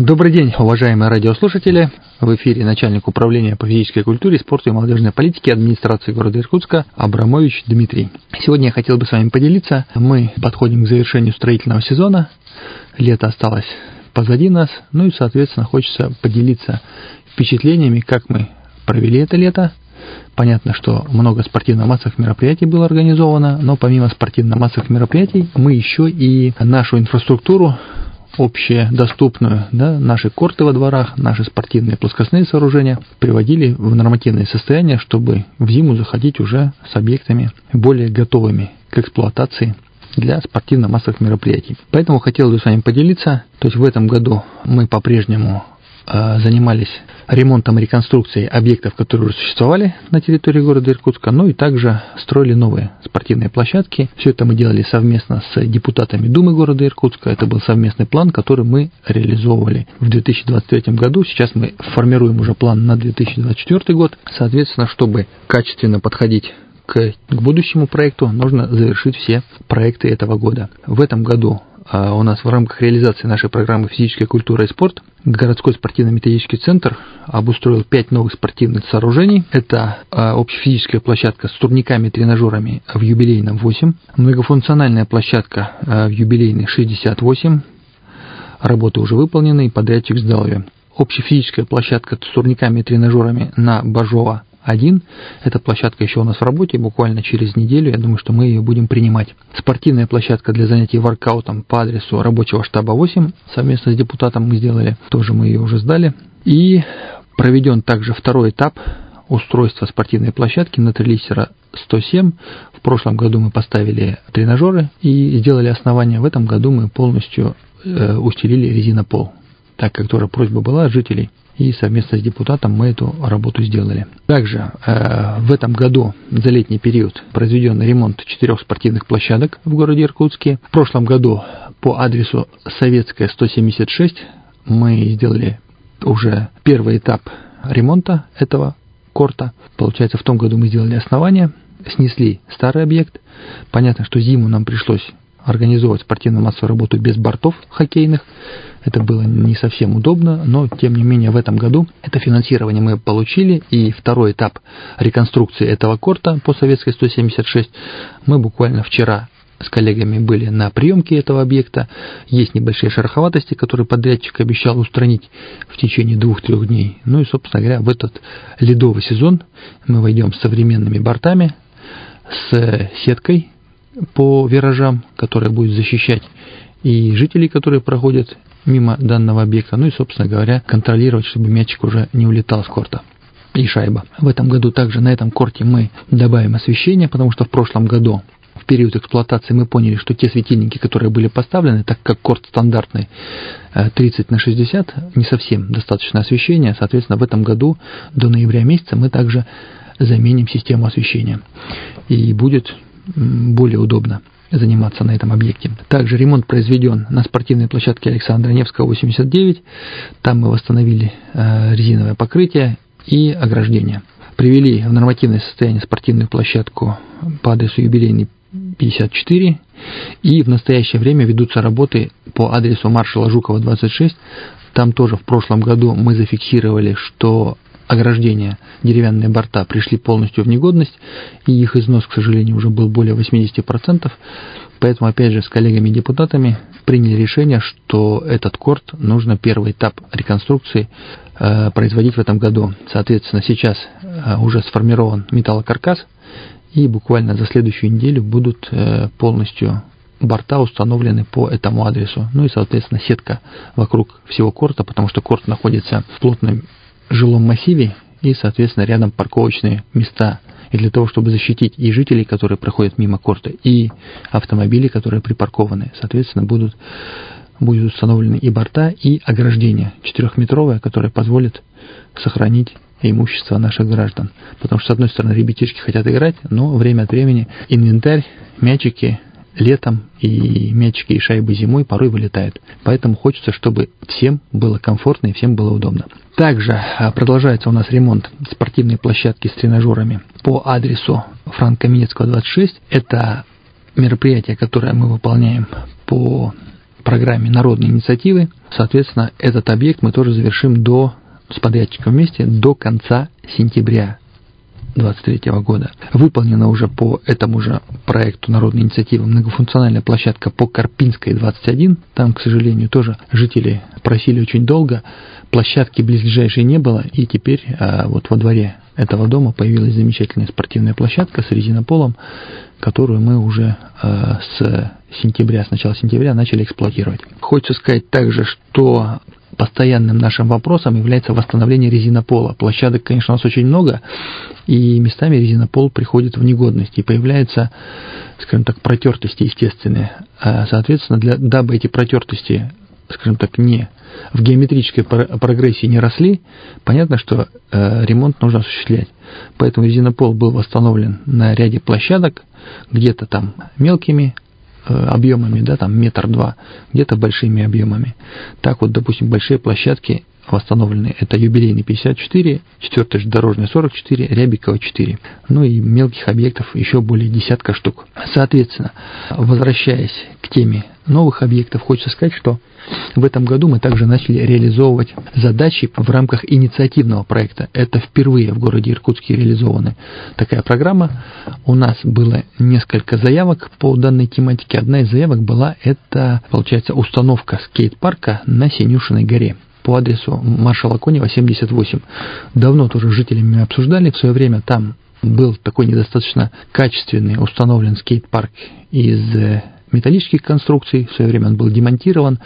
Добрый день, уважаемые радиослушатели. В эфире начальник управления по физической культуре, спорту и молодежной политике администрации города Иркутска Абрамович Дмитрий. Сегодня я хотел бы с вами поделиться. Мы подходим к завершению строительного сезона. Лето осталось позади нас. Ну и, соответственно, хочется поделиться впечатлениями, как мы провели это лето. Понятно, что много спортивно-массовых мероприятий было организовано, но помимо спортивно-массовых мероприятий мы еще и нашу инфраструктуру общедоступную, наши корты во дворах, наши спортивные плоскостные сооружения приводили в нормативное состояние, чтобы в зиму заходить уже с объектами более готовыми к эксплуатации для спортивно-массовых мероприятий. Поэтому хотел бы с вами поделиться. То есть в этом году мы по-прежнему занимались ремонтом и реконструкцией объектов, которые уже существовали на территории города Иркутска, ну и также строили новые спортивные площадки. Все это мы делали совместно с депутатами Думы города Иркутска. Это был совместный план, который мы реализовывали в 2023 году. Сейчас мы формируем уже план на 2024 год. Соответственно, чтобы качественно подходить к будущему проекту, нужно завершить все проекты этого года. В этом году у нас в рамках реализации нашей программы «Физическая культура и спорт» городской спортивно-методический центр обустроил 5 новых спортивных сооружений. Это общефизическая площадка с турниками и тренажерами в юбилейном 8, многофункциональная площадка в юбилейной 68, работы уже выполнены и подрядчик сдал ее. Общефизическая площадка с турниками и тренажерами на Бажова 1. Эта площадка еще у нас в работе, буквально через неделю, я думаю, что мы ее будем принимать. Спортивная площадка для занятий воркаутом по адресу рабочего штаба 8, совместно с депутатом мы сделали, тоже мы ее уже сдали. И проведен также второй этап устройства спортивной площадки на Трелиссера 107. В прошлом году мы поставили тренажеры и сделали основание. В этом году мы полностью устелили резинопол, так как тоже просьба была от жителей. И совместно с депутатом мы эту работу сделали. Также в этом году за летний период произведен ремонт 4 спортивных площадок в городе Иркутске. В прошлом году по адресу Советская 176 мы сделали уже первый этап ремонта этого корта. Получается, в том году мы сделали основание, снесли старый объект. Понятно, что зиму нам пришлось организовывать спортивно-массовую работу без бортов хоккейных. Это было не совсем удобно, но тем не менее в этом году это финансирование мы получили, и второй этап реконструкции этого корта по Советской 176 мы буквально вчера с коллегами были на приемке этого объекта. Есть небольшие шероховатости, которые подрядчик обещал устранить в течение 2-3 дней. Ну и, собственно говоря, в этот ледовый сезон мы войдем с современными бортами, с сеткой по виражам, которая будет защищать и жителей, которые проходят мимо данного объекта, ну и, собственно говоря, контролировать, чтобы мячик уже не улетал с корта и шайба. В этом году также на этом корте мы добавим освещение, потому что в прошлом году в период эксплуатации мы поняли, что те светильники, которые были поставлены, так как корт стандартный 30×60, не совсем достаточно освещения, соответственно, в этом году до ноября месяца мы также заменим систему освещения, и будет более удобно заниматься на этом объекте. Также ремонт произведен на спортивной площадке Александра Невского, 89. Там мы восстановили резиновое покрытие и ограждение. Привели в нормативное состояние спортивную площадку по адресу юбилейный 54. И в настоящее время ведутся работы по адресу маршала Жукова, 26. Там тоже в прошлом году мы зафиксировали, что ограждения, деревянные борта пришли полностью в негодность, и их износ, к сожалению, уже был более 80%. Поэтому, опять же, с коллегами-депутатами приняли решение, что этот корт нужно первый этап реконструкции производить в этом году. Соответственно, сейчас уже сформирован металлокаркас, и буквально за следующую неделю будут полностью борта установлены по этому адресу. Ну и, соответственно, сетка вокруг всего корта, потому что корт находится в плотном жилом массиве, и, соответственно, рядом парковочные места. И для того, чтобы защитить и жителей, которые проходят мимо корта, и автомобили, которые припаркованы, соответственно, будут установлены и борта, и ограждение 4-метровое, которое позволит сохранить имущество наших граждан. Потому что, с одной стороны, ребятишки хотят играть, но время от времени инвентарь, мячики летом и мячики и шайбы зимой порой вылетают. Поэтому хочется, чтобы всем было комфортно и всем было удобно. Также продолжается у нас ремонт спортивной площадки с тренажерами по адресу Франка Каменецкого, 26. Это мероприятие, которое мы выполняем по программе народной инициативы. Соответственно, этот объект мы тоже завершим с подрядчиком вместе до конца сентября 2023 года. Выполнена уже по этому же проекту народной инициативы многофункциональная площадка по Карпинской, 21. Там, к сожалению, тоже жители просили очень долго. Площадки близлежащей не было, и теперь вот во дворе этого дома появилась замечательная спортивная площадка с резинополом, которую мы уже с начала сентября начали эксплуатировать. Хочется сказать также, что постоянным нашим вопросом является восстановление резинопола. Площадок, конечно, у нас очень много, и местами резинопол приходит в негодность, и появляются, скажем так, протертости естественные. Соответственно, дабы эти протертости, скажем так, не в геометрической прогрессии не росли, понятно, что ремонт нужно осуществлять. Поэтому резинопол был восстановлен на ряде площадок, где-то там мелкими объемами, да, там 1-2 метра, где-то большими объемами. Так вот, допустим, большие площадки восстановлены. Это Юбилейный 54, 4-й железнодорожный 44, Рябикова 4. Ну и мелких объектов еще более десятка штук. Соответственно, возвращаясь к теме новых объектов, хочется сказать, что в этом году мы также начали реализовывать задачи в рамках инициативного проекта. Это впервые в городе Иркутске реализована такая программа. У нас было несколько заявок по данной тематике. Одна из заявок была, это, получается, установка скейт-парка на Синюшиной горе по адресу маршала Конева, 78. Давно тоже с жителями обсуждали. В свое время там был такой недостаточно качественный установлен скейт-парк из металлических конструкций. В свое время он был демонтирован.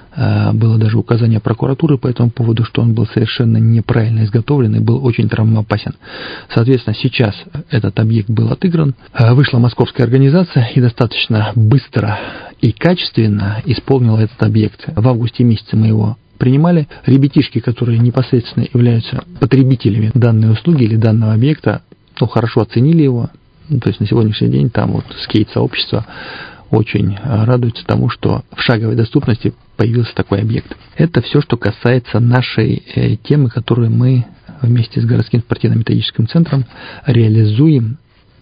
Было даже указание прокуратуры по этому поводу, что он был совершенно неправильно изготовлен и был очень травмоопасен. Соответственно, сейчас этот объект был отыгран. Вышла московская организация и достаточно быстро и качественно исполнила этот объект. В августе месяце мы его принимали. Ребятишки, которые непосредственно являются потребителями данной услуги или данного объекта, хорошо оценили его. То есть на сегодняшний день там вот скейт-сообщество очень радуется тому, что в шаговой доступности появился такой объект. Это все, что касается нашей темы, которую мы вместе с городским спортивно-методическим центром реализуем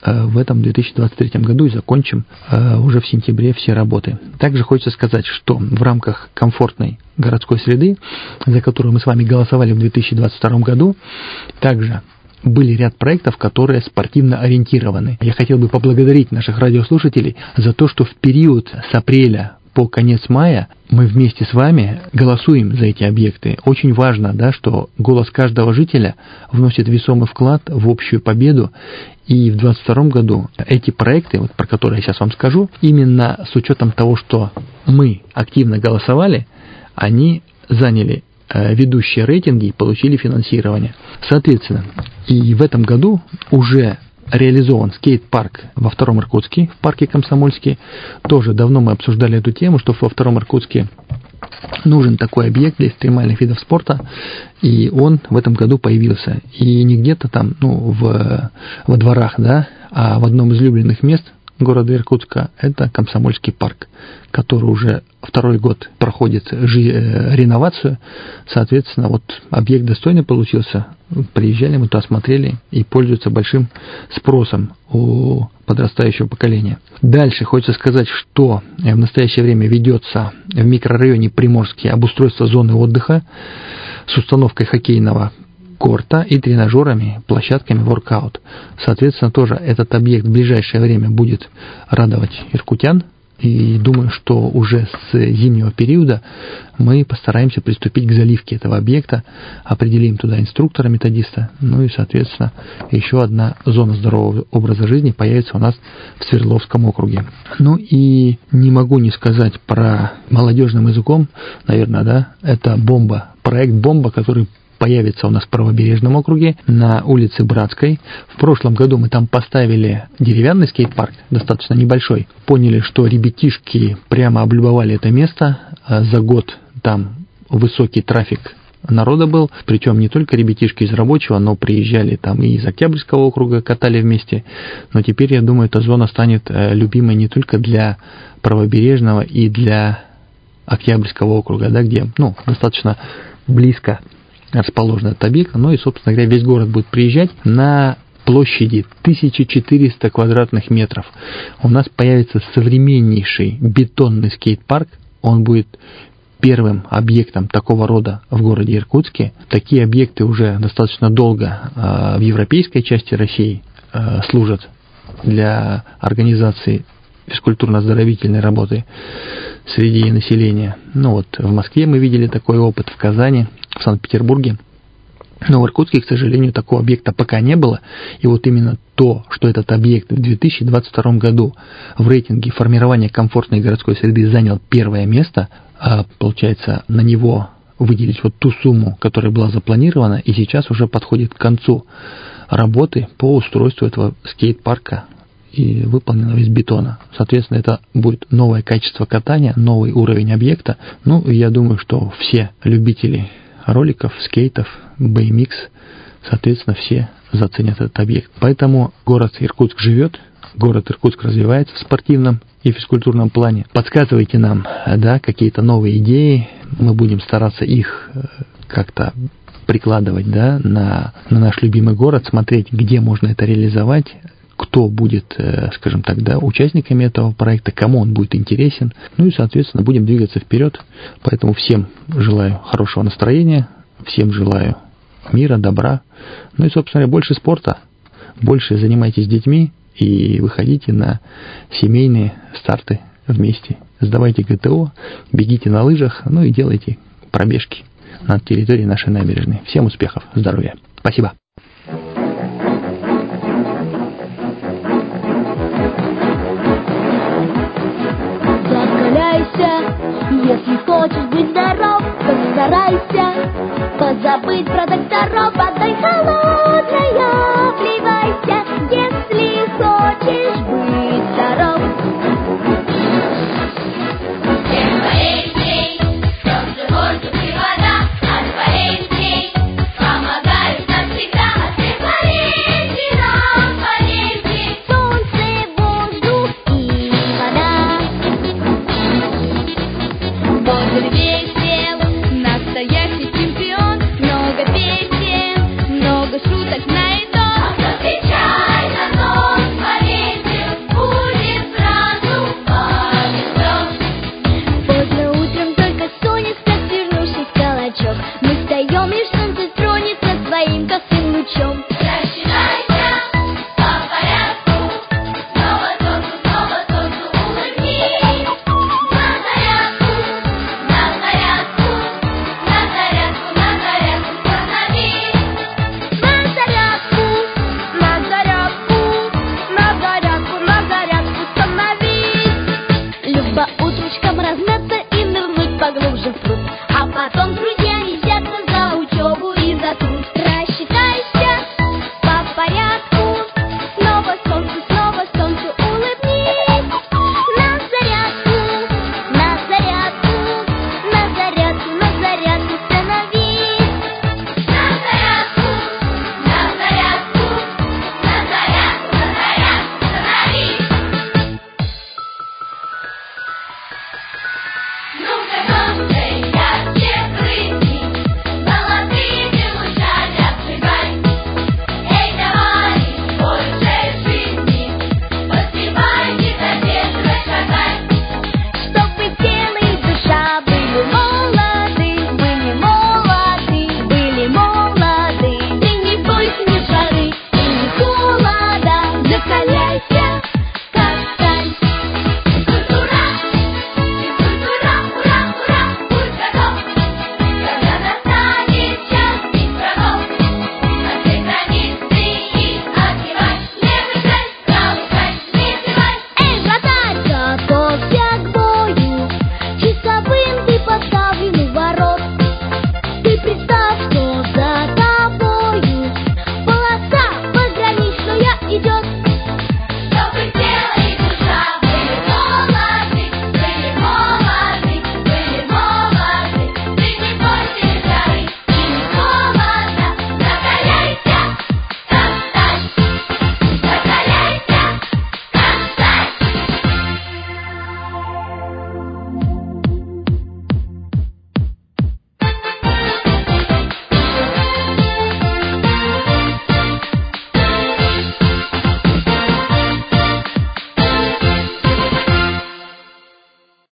в этом 2023 году и закончим уже в сентябре все работы. Также хочется сказать, что в рамках комфортной городской среды, за которую мы с вами голосовали в 2022 году, также были ряд проектов, которые спортивно ориентированы. Я хотел бы поблагодарить наших радиослушателей за то, что в период с апреля по конец мая мы вместе с вами голосуем за эти объекты. Очень важно, да, что голос каждого жителя вносит весомый вклад в общую победу. И в 2022 году эти проекты, вот про которые я сейчас вам скажу, именно с учетом того, что мы активно голосовали, они заняли ведущие рейтинги и получили финансирование. Соответственно, и в этом году уже реализован скейт-парк во Втором Иркутске, в парке Комсомольский. Тоже давно мы обсуждали эту тему, что во Втором Иркутске нужен такой объект для экстремальных видов спорта, и он в этом году появился. И не где-то там, во дворах, да, а в одном из любимых мест города Иркутска, это Комсомольский парк, который уже второй год проходит реновацию. Соответственно, вот объект достойный получился. Приезжали, мы туда смотрели и пользуется большим спросом у подрастающего поколения. Дальше хочется сказать, что в настоящее время ведется в микрорайоне Приморский обустройство зоны отдыха с установкой хоккейного корта и тренажерами, площадками воркаут. Соответственно, тоже этот объект в ближайшее время будет радовать иркутян. И думаю, что уже с зимнего периода мы постараемся приступить к заливке этого объекта, определим туда инструктора-методиста, ну и, соответственно, еще одна зона здорового образа жизни появится у нас в Свердловском округе. Ну и не могу не сказать про молодежным языком, наверное, да, это «Бомба», проект «Бомба», который появится у нас в Правобережном округе на улице Братской. В прошлом году мы там поставили деревянный скейт-парк, достаточно небольшой. Поняли, что ребятишки прямо облюбовали это место. За год там высокий трафик народа был, причем не только ребятишки из рабочего, но приезжали там и из Октябрьского округа, катали вместе. Но теперь, я думаю, эта зона станет любимой не только для Правобережного и для Октябрьского округа, да, где достаточно близко расположен этот объект, но и, собственно говоря, весь город будет приезжать. На площади 1400 квадратных метров у нас появится современнейший бетонный скейт-парк, он будет первым объектом такого рода в городе Иркутске. Такие объекты уже достаточно долго в европейской части России служат для организации физкультурно-оздоровительной работы среди населения. Ну вот в Москве мы видели такой опыт, в Казани, в Санкт-Петербурге. Но в Иркутске, к сожалению, такого объекта пока не было. И вот именно то, что этот объект в 2022 году в рейтинге формирования комфортной городской среды занял первое место, получается, на него выделить вот ту сумму, которая была запланирована, и сейчас уже подходит к концу работы по устройству этого скейт-парка и выполнено из бетона. Соответственно, это будет новое качество катания, новый уровень объекта. Ну, и я думаю, что все любители роликов, скейтов, BMX, соответственно, все заценят этот объект. Поэтому город Иркутск живет, город Иркутск развивается в спортивном и физкультурном плане. Подсказывайте нам, да, какие-то новые идеи, мы будем стараться их как-то прикладывать, да, на наш любимый город, смотреть, где можно это реализовать, кто будет, скажем так, да, участниками этого проекта, кому он будет интересен. Ну и, соответственно, будем двигаться вперед. Поэтому всем желаю хорошего настроения, всем желаю мира, добра. Ну и, собственно говоря, больше спорта, больше занимайтесь с детьми и выходите на семейные старты вместе. Сдавайте ГТО, бегите на лыжах, ну и делайте пробежки на территории нашей набережной. Всем успехов, здоровья. Спасибо. Если хочешь быть здоров, постарайся позабыть про докторов.